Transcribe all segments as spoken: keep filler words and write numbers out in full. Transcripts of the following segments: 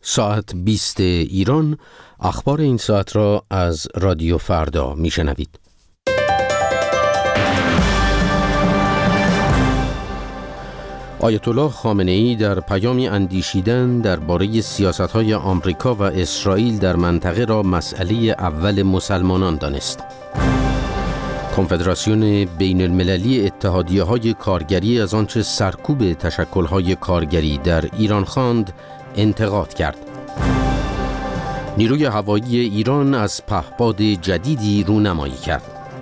ساعت بیست ایران، اخبار این ساعت را از رادیو فردا میشنوید. آیت الله خامنه‌ای در پیامی اندیشیدن درباره سیاست‌های آمریکا و اسرائیل در منطقه را مسئله اول مسلمانان دانست. کنفدراسیون بین المللی اتحادیه‌های کارگری از آنچه سرکوب تشکل‌های کارگری در ایران خواند انتقاد کرد. نیروی هوایی ایران از پهپاد جدیدی رونمایی کرد.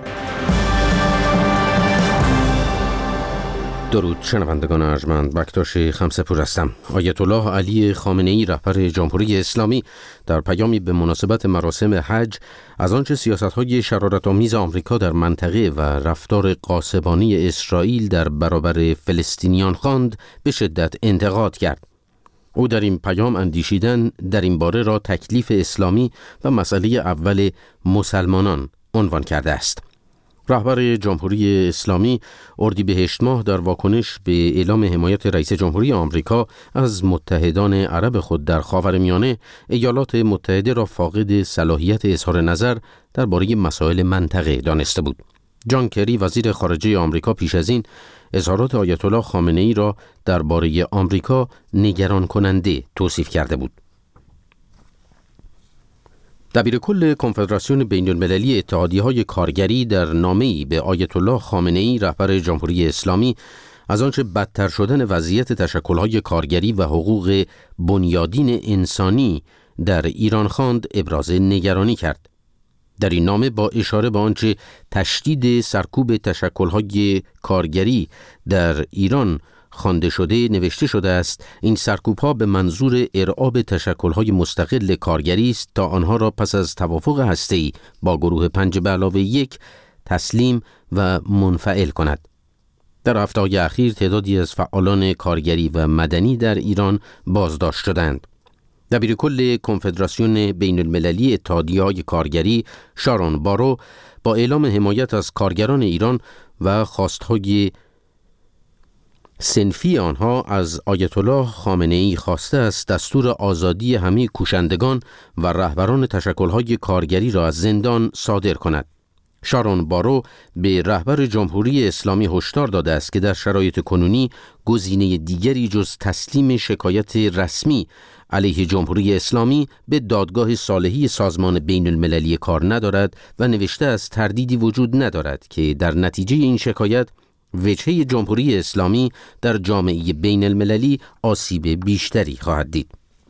درود شنوندگان ارجمند، بکتاش خمسه‌پور هستم. آیت الله علی خامنه‌ای رهبر جمهوری اسلامی در پیامی به مناسبت مراسم حج از آنچه سیاست‌های شرارت‌آمیز آمریکا در منطقه و رفتار غاصبانه اسرائیل در برابر فلسطینیان خواند به شدت انتقاد کرد. او در این پیام اندیشیدن در این باره را تکلیف اسلامی و مسئله اول مسلمانان عنوان کرده است. رهبر جمهوری اسلامی اردیبهشت ماه در واکنش به اعلام حمایت رئیس جمهوری آمریکا از متحدان عرب خود در خاورمیانه، ایالات متحده را فاقد صلاحیت اظهار نظر درباره مسائل منطقه دانسته بود. جان کری وزیر خارجه آمریکا پیش از این اظهارات آیت الله خامنه‌ای را درباره آمریکا نگران کننده توصیف کرده بود. دبیر کل کنفدراسیون بین المللی اتحادیه‌های کارگری در نامه‌ای به آیت الله خامنه‌ای رهبر جمهوری اسلامی از آنچه بدتر شدن وضعیت تشکل‌های کارگری و حقوق بنیادین انسانی در ایران خواند ابراز نگرانی کرد. در این نامه با اشاره به آنچه تشدید سرکوب تشکل‌های کارگری در ایران خوانده شده نوشته شده است: این سرکوب‌ها به منظور ارعاب تشکل‌های مستقل کارگری است تا آنها را پس از توافق هسته‌ای با گروه پنج به علاوه یک تسلیم و منفعل کند. در هفته‌های اخیر تعدادی از فعالان کارگری و مدنی در ایران بازداشت شدند. دبیر کل کنفدراسیون بین المللی اتحادیه‌های کارگری شارون بارو با اعلام حمایت از کارگران ایران و خواستهای صنفی آنها از آیت الله خامنه‌ای خواسته است دستور آزادی همه کوشندگان و رهبران تشکل‌های کارگری را از زندان صادر کند. شارون بارو به رهبر جمهوری اسلامی هشدار داده است که در شرایط کنونی گزینه دیگری جز تسلیم شکایت رسمی علیه جمهوری اسلامی به دادگاه صالحی سازمان بین المللی کار ندارد و نوشته است تردیدی وجود ندارد که در نتیجه این شکایت وجهه جمهوری اسلامی در جامعه بین المللی آسیب بیشتری خواهد دید.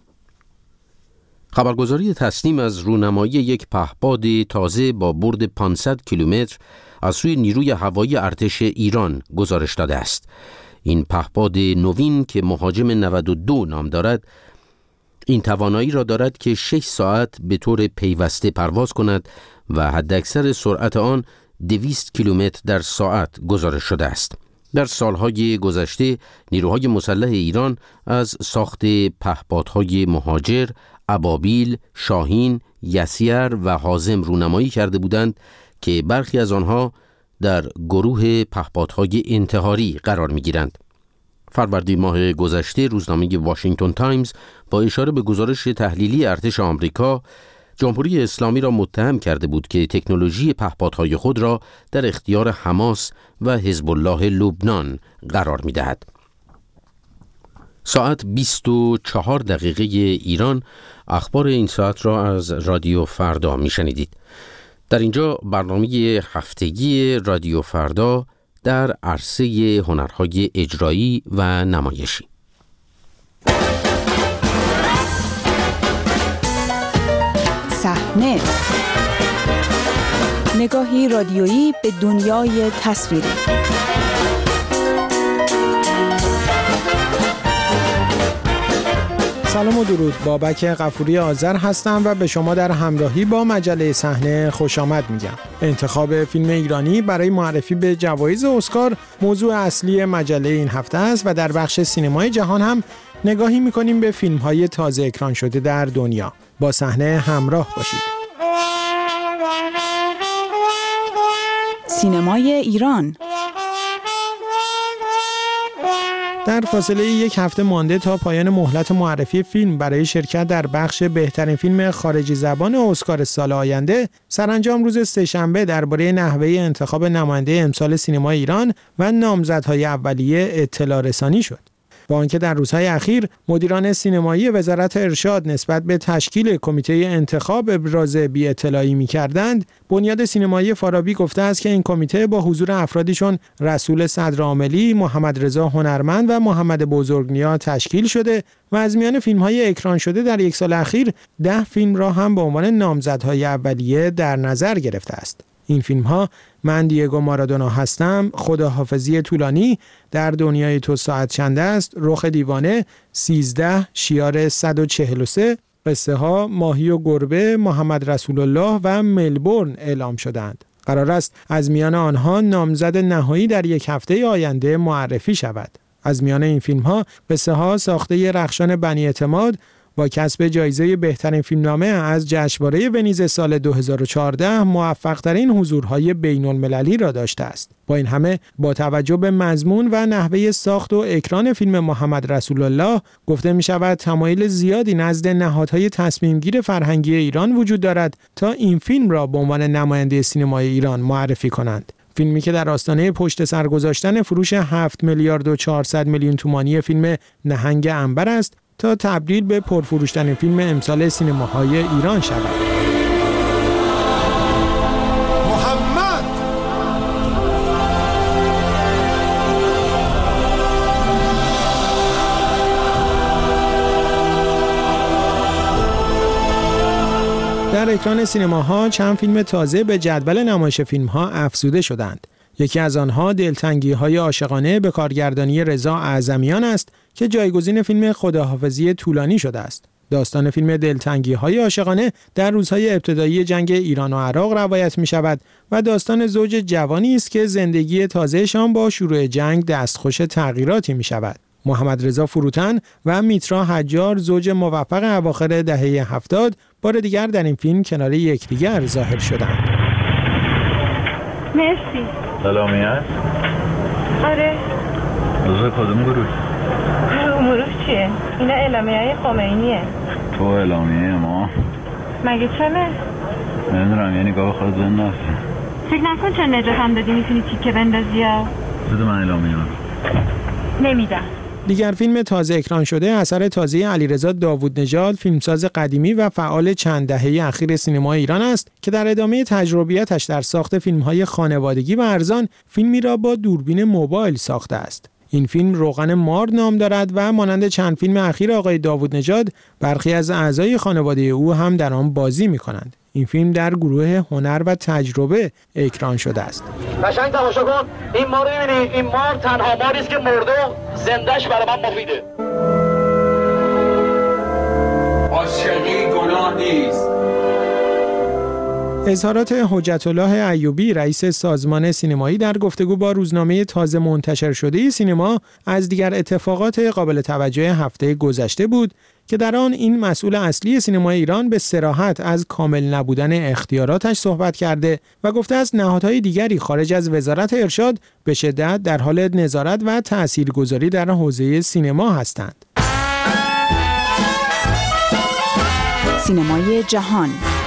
خبرگزاری تسنیم از رونمایی یک پهپاد تازه با برد پانصد کیلومتر از سوی نیروی هوایی ارتش ایران گزارش داده است. این پهپاد نوین که مهاجم نود و دو نام دارد، این توانایی را دارد که شش ساعت به طور پیوسته پرواز کند و حداکثر سرعت آن دویست کیلومتر در ساعت گزارش شده است. در سالهای گذشته نیروهای مسلح ایران از ساخت پهپادهای مهاجر، ابابیل، شاهین، یسیر و حازم رونمایی کرده بودند که برخی از آنها در گروه پهپادهای انتحاری قرار می‌گیرند. فروردین ماه گذشته روزنامه واشنگتن تایمز با اشاره به گزارش تحلیلی ارتش آمریکا جمهوری اسلامی را متهم کرده بود که تکنولوژی پهپادهای خود را در اختیار حماس و حزب الله لبنان قرار می‌دهد. ساعت بیست و چهار دقیقه ایران، اخبار این ساعت را از رادیو فردا میشنیدید. در اینجا برنامه هفتگی رادیو فردا در عرصه هنرهای اجرایی و نمایشی. صحنه، نگاهی رادیویی به دنیای تصویری. سلام و درود، بابک غفوری آذر هستم و به شما در همراهی با مجله صحنه خوش آمد میگم. انتخاب فیلم ایرانی برای معرفی به جوایز اسکار موضوع اصلی مجله این هفته است و در بخش سینمای جهان هم نگاهی میکنیم به فیلم‌های تازه اکران شده در دنیا. با صحنه همراه باشید. سینمای ایران. در فاصله یک هفته مانده تا پایان مهلت معرفی فیلم برای شرکت در بخش بهترین فیلم خارجی زبان اسکار سال آینده، سرانجام روز سه‌شنبه درباره نحوه انتخاب نماینده امسال سینما ایران و نامزدهای اولیه اطلاع رسانی شد. با آنکه در روزهای اخیر مدیران سینمایی وزارت ارشاد نسبت به تشکیل کمیته انتخاب ابراز بی‌اطلاعی می‌کردند، بنیاد سینمایی فارابی گفته است که این کمیته با حضور افرادی چون رسول صدرعاملی، محمد رضا هنرمند و محمد بزرگنیا تشکیل شده و از میان فیلم‌های اکران شده در یک سال اخیر ده فیلم را هم به عنوان نامزدهای اولیه در نظر گرفته است. این فیلم‌ها من دیگو مارادونا هستم، خداحافظی طولانی، در دنیای تو ساعت چند است، رخ دیوانه، سیزده، شیار صد و چهل و سه، قصه ها، ماهی و گربه، محمد رسول الله و ملبورن اعلام شدند. قرار است از میان آنها نامزد نهایی در یک هفته آینده معرفی شود. از میان این فیلم‌ها قصه ها ساخته رخشان بنی اعتماد با کسب جایزه بهترین فیلمنامه از جشنواره ونیز سال دو هزار و چهارده موفق‌ترین حضورهای بین‌المللی را داشته است. با این همه با توجه به مضمون و نحوه ساخت و اکران فیلم محمد رسول الله گفته می شود تمایل زیادی نزد نهادهای تصمیمگیر فرهنگی ایران وجود دارد تا این فیلم را به عنوان نماینده سینمای ایران معرفی کنند. فیلمی که در آستانه پشت سر گذاشتن فروش هفت میلیارد و چهارصد میلیون تومانی فیلم نهنگ عنبر است تا تبدیل به پرفروشترین فیلم امسال سینماهای ایران شود. محمد در اکران سینماها چند فیلم تازه به جدول نمایش فیلم‌ها افزوده شدند. یکی از آنها دلتنگی‌های عاشقانه به کارگردانی رضا اعظمیان است که جایگزین فیلم خداحافظی طولانی شده است. داستان فیلم دلتنگی‌های عاشقانه در روزهای ابتدایی جنگ ایران و عراق روایت می‌شود و داستان زوج جوانی است که زندگی تازه‌شان با شروع جنگ دستخوش تغییراتی می‌شود. محمد رضا فروتن و میترا حجار زوج موفق اواخر دهه هفتاد بار دیگر در این فیلم کنار یکدیگر ظاهر شدند. مرسی. سلامی هست؟ آره. روزه کدوم گروه؟ گروه چیه؟ اینا اعلامیه خمینیه. تو اعلامیه ما؟ مگه چمه؟ نمیدونم یعنی گاه خود زنده هست. فکر نکن چون نجات هم دادی میتونی تیکه بندازی ها. بده من اعلامیه ها. نمیدم. دیگر فیلم تازه اکران شده اثر تازه علیرضا داوود نژاد، فیلمساز قدیمی و فعال چند دهه اخیر سینما ایران است که در ادامه تجربیاتش در ساخت فیلم‌های خانوادگی و ارزان فیلمی را با دوربین موبایل ساخته است. این فیلم روغن مار نام دارد و مانند چند فیلم اخیر آقای داوود نژاد برخی از اعضای خانواده او هم در آن بازی می‌کنند. این فیلم در گروه هنر و تجربه اکران شده است. قشنگ تماشا کن، این مار رو می‌بینی؟ این مار تنها ماری است که مرده و زنده‌اش برای من مفیده. عاشقی گناه نیست. اظهارات حجت الله ایوبی رئیس سازمان سینمایی در گفتگو با روزنامه تازه منتشر شده سینما از دیگر اتفاقات قابل توجه هفته گذشته بود که در آن این مسئول اصلی سینما ایران به صراحت از کامل نبودن اختیاراتش صحبت کرده و گفته است نهادهای دیگری خارج از وزارت ارشاد به شدت در حال نظارت و تاثیرگذاری در حوزه سینما هستند. سینمای جهان.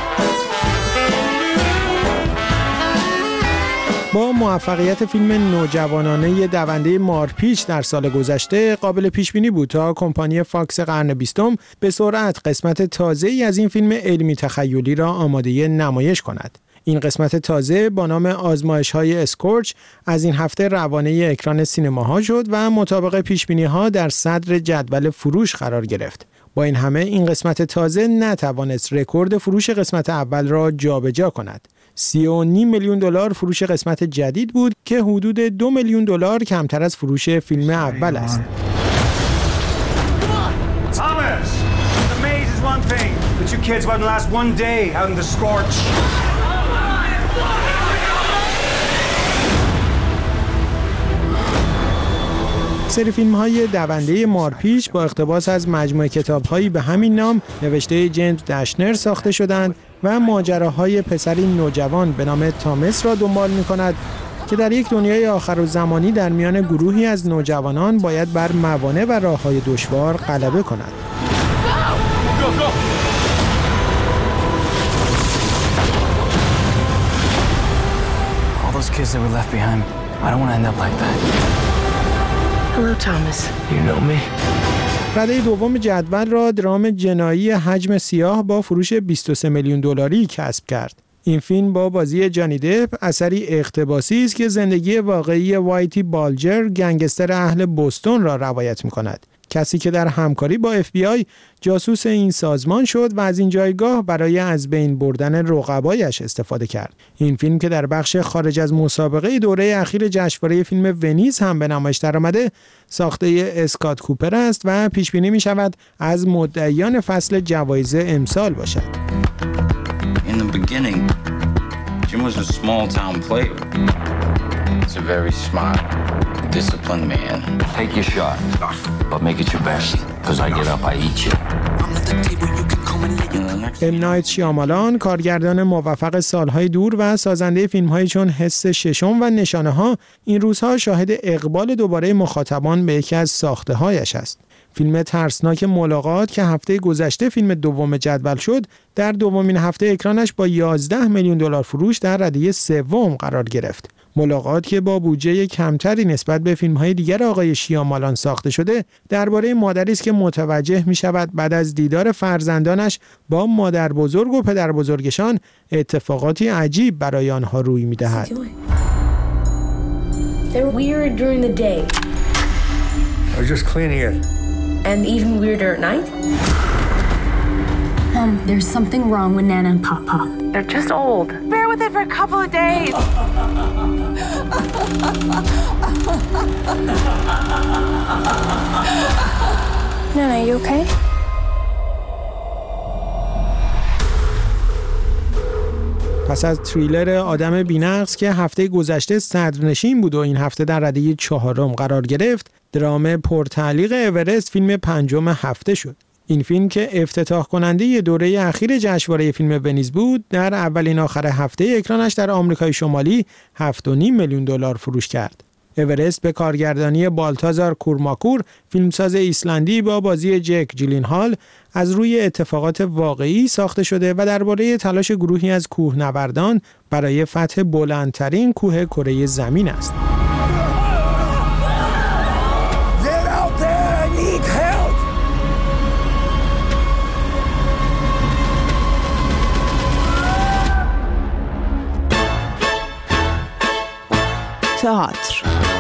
با موفقیت فیلم نوجوانانه دونده مارپیچ در سال گذشته قابل پیش بینی بود تا کمپانی فاکس قرن بیستم به سرعت قسمت تازه‌ای از این فیلم علمی تخیلی را آماده نمایش کند. این قسمت تازه با نام آزمایش‌های اسکورچ از این هفته روانه اکران سینماها شد و مطابق پیش‌بینی‌ها در صدر جدول فروش قرار گرفت. با این همه این قسمت تازه نتوانست رکورد فروش قسمت اول را جابجا کند. سی و نیم میلیون دلار فروش قسمت جدید بود که حدود دو میلیون دلار کمتر از فروش فیلم اول است. سری فیلم‌های دونده مارپیچ با اقتباس از مجموعه کتاب‌هایی به همین نام نوشته جیمز دشنر ساخته شدند و ماجراهای پسری نوجوان به نام تامس را دنبال می‌کند که در یک دنیای آخرالزمانی در میان گروهی از نوجوانان باید بر موانع و راه‌های دشوار غلبه کند. Those kids that were left behind. I don't want to end up like that. Hello, Thomas. You know me? رده دوم جدول را درام جنایی حجم سیاه با فروش بیست و سه میلیون دلاری کسب کرد. این فیلم با بازی جانی دپ اثری اقتباسی است که زندگی واقعی وایتی بالجر، گنگستر اهل بوستون را روایت می‌کند. کسی که در همکاری با اف بی آی جاسوس این سازمان شد و از این جایگاه برای از بین بردن رقبایش استفاده کرد. این فیلم که در بخش خارج از مسابقه دوره اخیر جشنواره فیلم ونیز هم به نمایش درآمده، ساخته اسکات کوپر است و پیش بینی می شود از مدعیان فصل جوایز امسال باشد. In the beginning, Jim was a small town player. He's a very smart, disciplined man. Take your shot, but make it your best. Because I get up, I eat you. ام نایت شیامالان، کارگردان موفق سالهای دور و سازنده فیلم‌هایی چون حس ششم و نشانه‌ها، این روزها شاهد اقبال دوباره مخاطبان به یکی از ساخته‌هایش است. فیلم ترسناک ملاقات که هفته گذشته فیلم دوم جدول شد، در دومین هفته اکرانش با یازده میلیون دلار فروش در رده سوم قرار گرفت. ملاقات که با بودجه کمتری نسبت به فیلم‌های دیگر آقای شیامالان ساخته شده، درباره مادری است که متوجه می‌شود بعد از دیدار فرزندانش با مادر بزرگ و پدر بزرگشان اتفاقاتی عجیب برای آنها روی می‌دهد. They're weird during the day. I was just cleaning it. And even weirder at night? Mom, there's something wrong with Nana and Papa. They're just old. Bear with it for a couple of days. Nana, you okay? پس از تریلر آدم بی‌نقص که هفته گذشته صدرنشین بود و این هفته در رده چهارم قرار گرفت، درام پرتعلیق اورست فیلم پنجم هفته شد. این فیلم که افتتاح کننده دوره اخیر جشنواره فیلم ونیز بود، در اولین آخر هفته اکرانش در آمریکای شمالی هفت و نیم میلیون دلار فروش کرد. اورست به کارگردانی بالتازار کورماکور، فیلمساز ایسلندی با بازی جک جیلینهال، از روی اتفاقات واقعی ساخته شده و درباره تلاش گروهی از کوهنوردان برای فتح بلندترین کوه کره زمین است. تئاتر.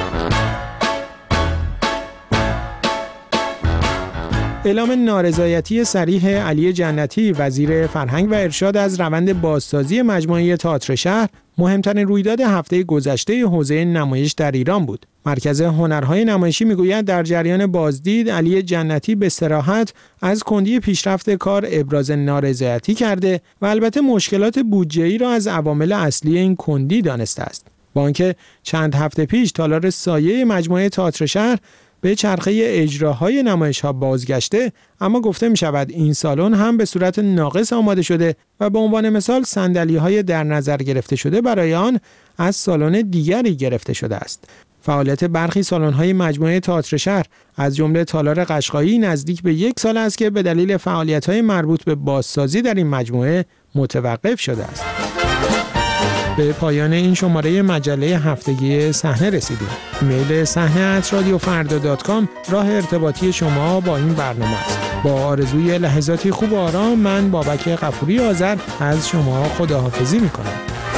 اعلام نارضایتی صریح علی جنتی وزیر فرهنگ و ارشاد از روند بازسازی مجموعه تئاتر شهر مهمترین رویداد هفته گذشته حوزه نمایش در ایران بود. مرکز هنرهای نمایشی میگوید در جریان بازدید علی جنتی به صراحت از کندی پیشرفت کار ابراز نارضایتی کرده و البته مشکلات بودجه‌ای را از عوامل اصلی این کندی دانسته است. با آنکه چند هفته پیش تالار سایه مجموعه تئاتر شهر به چرخه اجراهای نمایش‌ها بازگشته، اما گفته می شود این سالن هم به صورت ناقص آماده شده و به عنوان مثال صندلی‌های در نظر گرفته شده برای آن از سالن دیگری گرفته شده است. فعالیت برخی سالن‌های مجموعه تئاتر شهر از جمله تالار قشقایی نزدیک به یک سال است که به دلیل فعالیت‌های مربوط به بازسازی در این مجموعه متوقف شده است. به پایان این شماره مجله هفتگی صحنه رسیدیم. ایمیل صحنه ات رادیو فردا دات کام راه ارتباطی شما با این برنامه است. با آرزوی لحظاتی خوب و آرام، من بابک غفوری آذر از شما خداحافظی می‌کنم.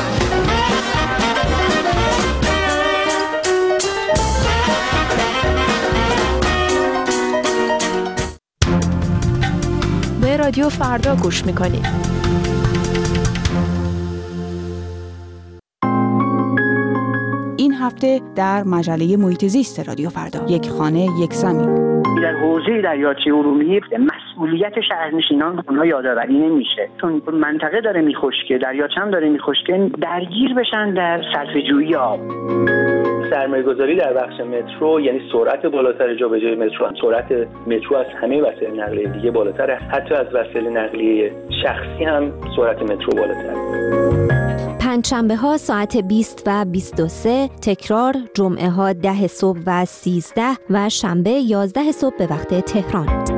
به رادیو فردا گوش می‌کنید. این هفته در مجله محیط زیست رادیو فردا، یک خانه یک زمین. در حوزه دریاچه ارومیه مسئولیت شهرنشینان اونها یادآوری نمیشه، چون منطقه داره میخشکه، دریاچه هم داره میخشکه، درگیر بشن در صرفه‌جویی آب. سرمایه‌گذاری در بخش مترو یعنی سرعت بالاتر جابجایی مترو، سرعت مترو از همه وسایل نقلیه دیگه بالاتره، حتی از وسایل نقلیه شخصی هم سرعت مترو بالاتره. پنجشنبه ها ساعت بیست و بیست و سه، تکرار جمعه ها ده صبح و سیزده و شنبه یازده صبح به وقت تهران.